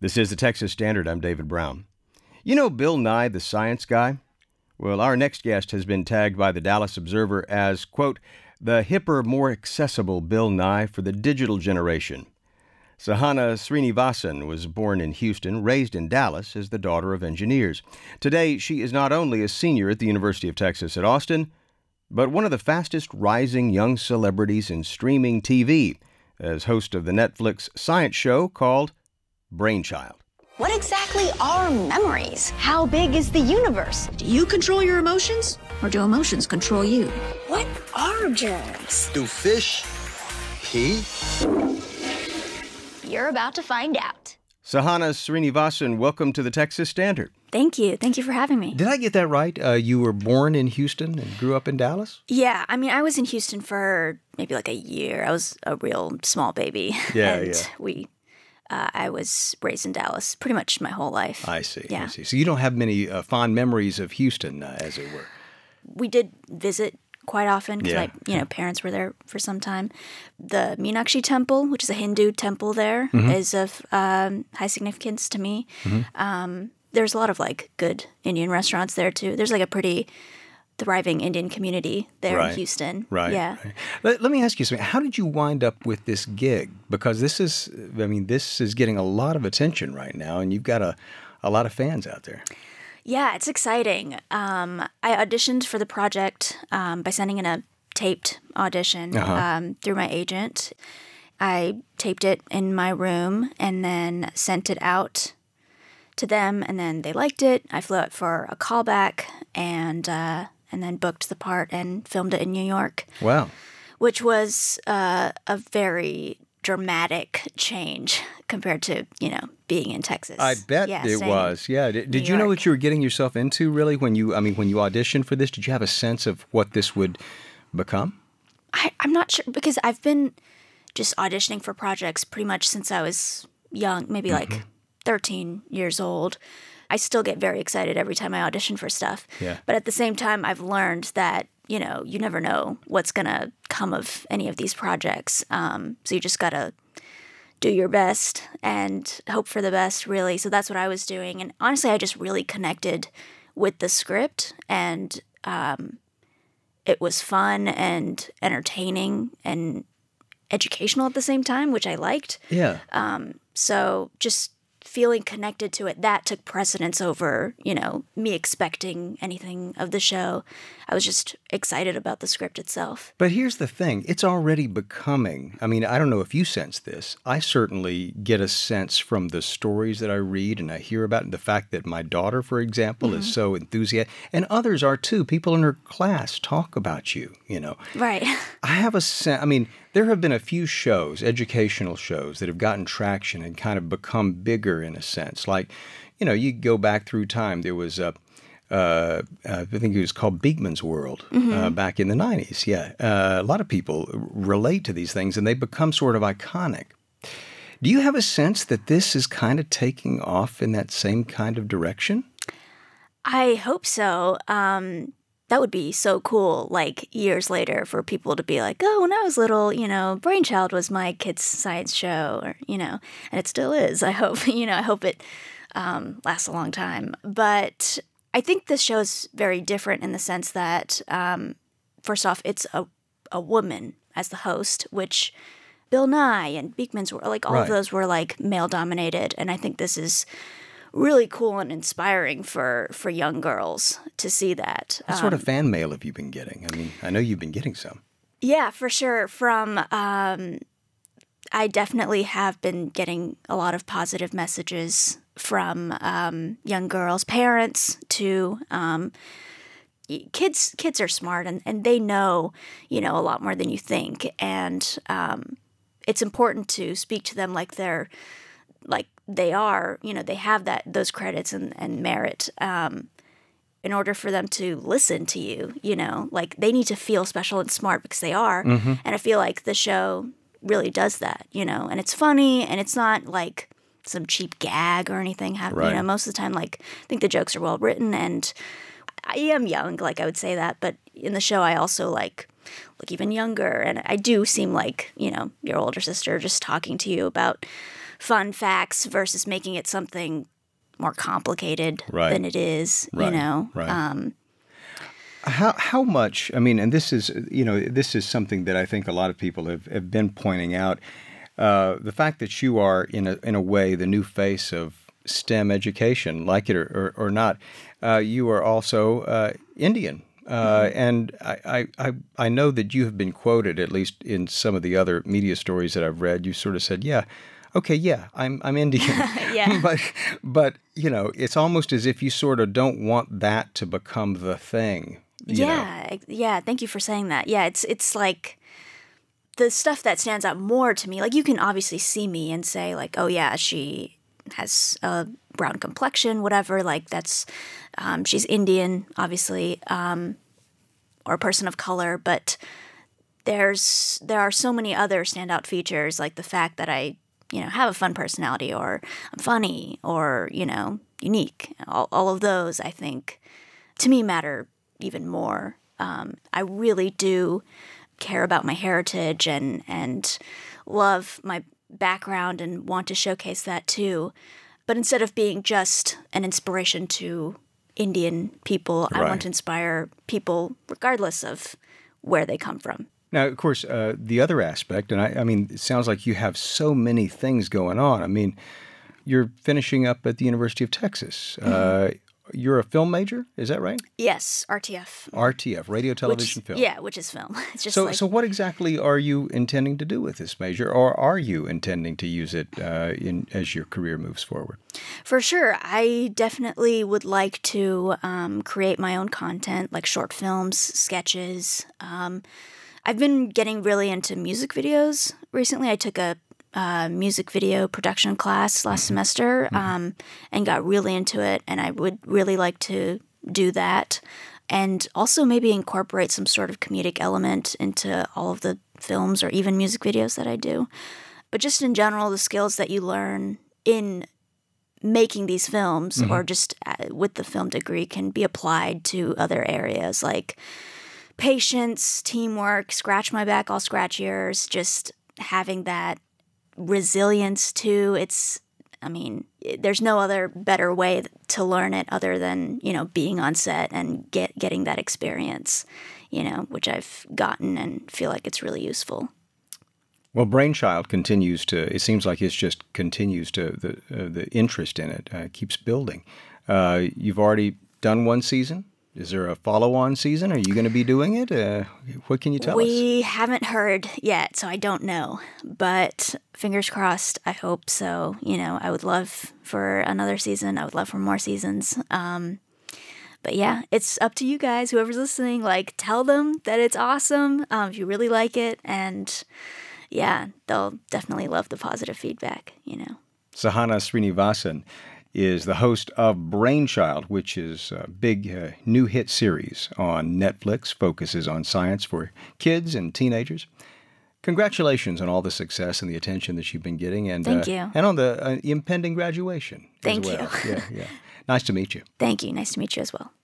This is the Texas Standard. I'm David Brown. You know Bill Nye, the science guy? Well, our next guest has been tagged by the Dallas Observer as, quote, the hipper, more accessible Bill Nye for the digital generation. Sahana Srinivasan was born in Houston, raised in Dallas as the daughter of engineers. Today, she is not only a senior at the University of Texas at Austin, but one of the fastest rising young celebrities in streaming TV as host of the Netflix science show called Brainchild. What exactly are memories? How big is the universe? Do you control your emotions, or do emotions control you? What are germs? Do fish pee? You're about to find out. Sahana Srinivasan, welcome to the Texas Standard. Thank you. Thank you for having me. Did I get that right? You were born in Houston and grew up in Dallas? Yeah. I mean, I was in Houston for maybe like a year. I was a real small baby. I was raised in Dallas pretty much my whole life. I see. Yeah. I see. So you don't have many fond memories of Houston, as it were. We did visit quite often because my parents were there for some time. The Meenakshi Temple, which is a Hindu temple there, is of high significance to me. There's a lot of like good Indian restaurants there too. There's like a pretty thriving Indian community there in Houston. Right. Yeah. Let me ask you something. How did you wind up with this gig? Because this is getting a lot of attention right now, and you've got a lot of fans out there. Yeah, it's exciting. I auditioned for the project by sending in a taped audition through my agent. I taped it in my room and then sent it out to them, and then they liked it. I flew out for a callback and then booked the part and filmed it in New York. Wow. Which was a very dramatic change compared to, being in Texas. I bet it was. Yeah. Did you know what you were getting yourself into, really, when you auditioned for this? Did you have a sense of what this would become? I'm not sure, because I've been just auditioning for projects pretty much since I was young, maybe like 13 years old. I still get very excited every time I audition for stuff. Yeah. But at the same time, I've learned that, you never know what's going to come of any of these projects. So you just got to do your best and hope for the best, really. So that's what I was doing. And honestly, I just really connected with the script, and it was fun and entertaining and educational at the same time, which I liked. Yeah. So just feeling connected to it, that took precedence over, me expecting anything of the show. I was just excited about the script itself. But here's the thing. It's already becoming, I don't know if you sense this. I certainly get a sense from the stories that I read and I hear about, and the fact that my daughter, for example, is so enthusiastic, and others are too. People in her class talk about you, Right. I have a sense, there have been a few shows, educational shows, that have gotten traction and kind of become bigger in a sense. Like, you go back through time. There was I think it was called Beekman's World back in the 90s. Yeah. A lot of people relate to these things, and they become sort of iconic. Do you have a sense that this is kind of taking off in that same kind of direction? I hope so. That would be so cool, like, years later, for people to be like, oh, when I was little, Brainchild was my kids' science show, or, and it still is, I hope. I hope it lasts a long time. But I think this show is very different in the sense that, first off, it's a woman as the host, which Bill Nye and Beekman's were, like, all of those were, like, male-dominated. And I think this is really cool and inspiring for young girls to see that. What sort of fan mail have you been getting? I know you've been getting some. Yeah, for sure. I definitely have been getting a lot of positive messages from young girls, parents to kids. Kids are smart and they know, a lot more than you think. And it's important to speak to them like they are, they have those credits and merit in order for them to listen to you, like they need to feel special and smart because they are. And I feel like the show really does that, and it's funny and it's not like some cheap gag or anything. Most of the time, like, I think the jokes are well written, and I am young, like I would say that, but in the show I also look even younger, and I do seem like, your older sister just talking to you about fun facts versus making it something more complicated than it is, you know. Right. How much, I mean, and this is, this is something that I think a lot of people have been pointing out, the fact that you are, in a way, the new face of STEM education, like it or not, you are also Indian. And I know that you have been quoted, at least in some of the other media stories that I've read, you sort of said, I'm Indian. Yeah. But it's almost as if you sort of don't want that to become the thing. Yeah. Thank you for saying that. Yeah, it's like the stuff that stands out more to me. Like, you can obviously see me and say, like, oh yeah, she has a brown complexion, whatever. Like, that's she's Indian, obviously, or a person of color. But there are so many other standout features, like the fact that I have a fun personality, or I'm funny, or unique. All of those, I think, to me, matter even more. I really do care about my heritage and love my background and want to showcase that too. But instead of being just an inspiration to Indian people, I want to inspire people regardless of where they come from. Now, of course, the other aspect, and I mean, it sounds like you have so many things going on. I mean, you're finishing up at the University of Texas. You're a film major, is that right? Yes, RTF. RTF, radio, television, film. Yeah, which is film. It's just so what exactly are you intending to do with this major, or are you intending to use it as your career moves forward? For sure. I definitely would like to create my own content, like short films, sketches. I've been getting really into music videos recently. I took a music video production class last semester and got really into it, and I would really like to do that, and also maybe incorporate some sort of comedic element into all of the films or even music videos that I do. But just in general, the skills that you learn in making these films or just with the film degree can be applied to other areas like patience, teamwork, scratch my back, I'll scratch yours, just having that resilience too. There's no other better way to learn it other than, being on set and getting that experience, which I've gotten and feel like it's really useful. Well, Brainchild it seems like it just continues to, the interest in it keeps building. You've already done one season. Is there a follow-on season? Are you going to be doing it? What can you tell us? We haven't heard yet, so I don't know. But fingers crossed, I hope so. I would love for another season. I would love for more seasons. But yeah, it's up to you guys, whoever's listening. Like, tell them that it's awesome if you really like it. And yeah, they'll definitely love the positive feedback, Sahana Srinivasan is the host of Brainchild, which is a big new hit series on Netflix, focuses on science for kids and teenagers. Congratulations on all the success and the attention that you've been getting. And, Thank you. And on the impending graduation Thank as well. you. Yeah. Nice to meet you. Thank you. Nice to meet you as well.